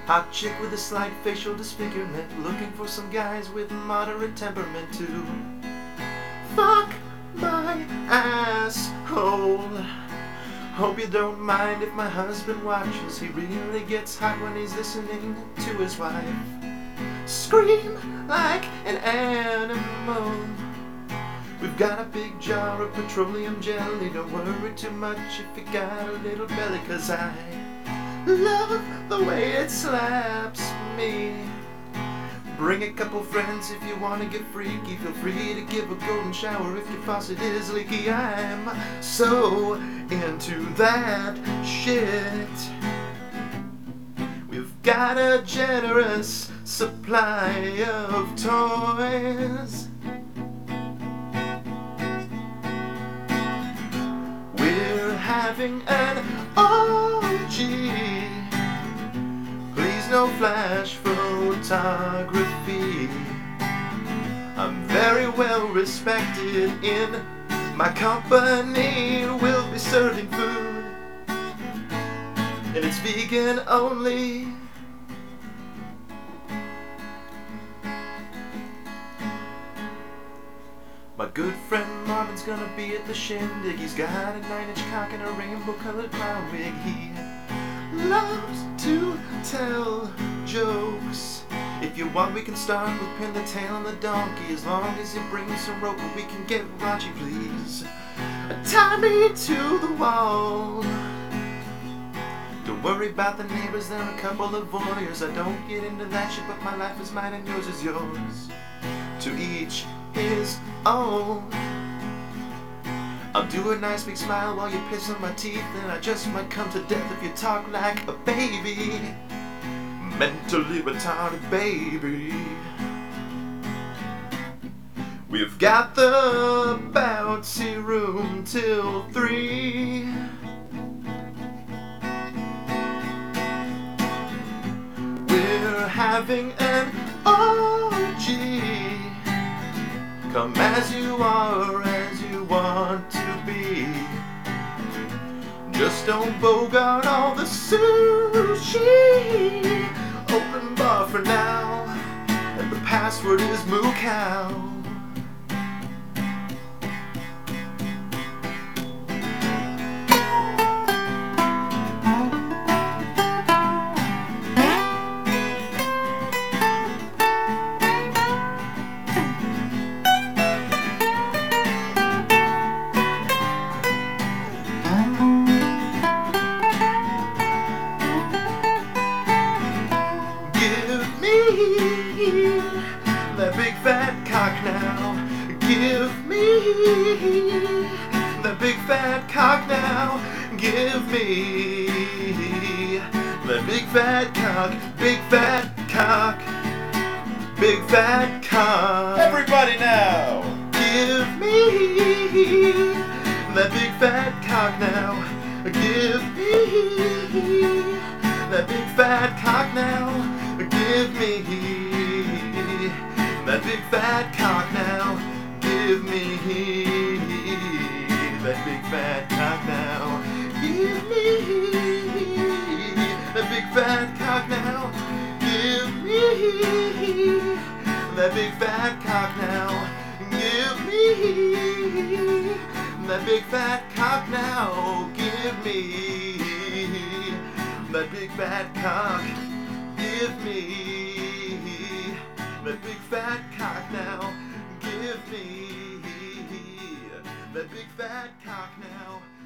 Hot chick with a slight facial disfigurement, looking for some guys with moderate temperament to fuck my asshole. Hope you don't mind if my husband watches. He really gets hot when he's listening to his wife scream like an animal. We've got a big jar of petroleum jelly. Don't worry too much if you got a little belly, 'cause I love the way it slaps me. Bring a couple friends if you want to get freaky. Feel free to give a golden shower if your faucet is leaky. I'm so into that shit. We've got a generous supply of toys. We're having an orgy. Please no flash photography. I'm very well respected in my company. We'll be serving food, and it's vegan only. My good friend Marvin's gonna be at the shindig. He's got a 9-inch cock and a rainbow-colored clown wig. He loves to tell jokes. If you want, we can start with pin the tail on the donkey. As long as you bring some rope, we can get raunchy, please. Tie me to the wall. Don't worry about the neighbors, they're a couple of voyeurs. I don't get into that shit, but my life is mine and yours is yours. To each his own. I'll do a nice big smile while you piss on my teeth, and I just might come to death if you talk like a baby. Mentally retarded baby. We've got the bouncy room till 3. We're having an orgy. Come as you are, as you want to be. Just don't bogart all the sushi. Open bar for now, and the password is moo cow. That big fat cock now. Give me that big fat cock now. Give me that big fat cock. Big fat cock. Big fat cock. Everybody now! Give me that big fat cock now. Give me that big fat cock now. Give me that big fat cock now. Give me that big fat cock now. Give me that big fat cock now. Give me that big fat cock now. Give me that big fat cock now. Give me that big fat cock. Give me that big fat cock now. Give me that big fat cock now.